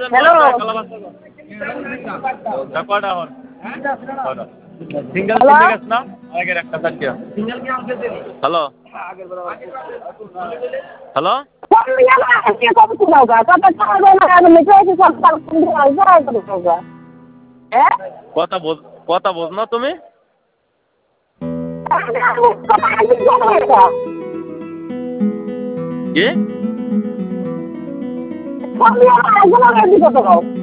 hello single কিনতে গেছ না আগের একটা চারটি হ্যালো হ্যালো কথা বোঝ না তুমি কি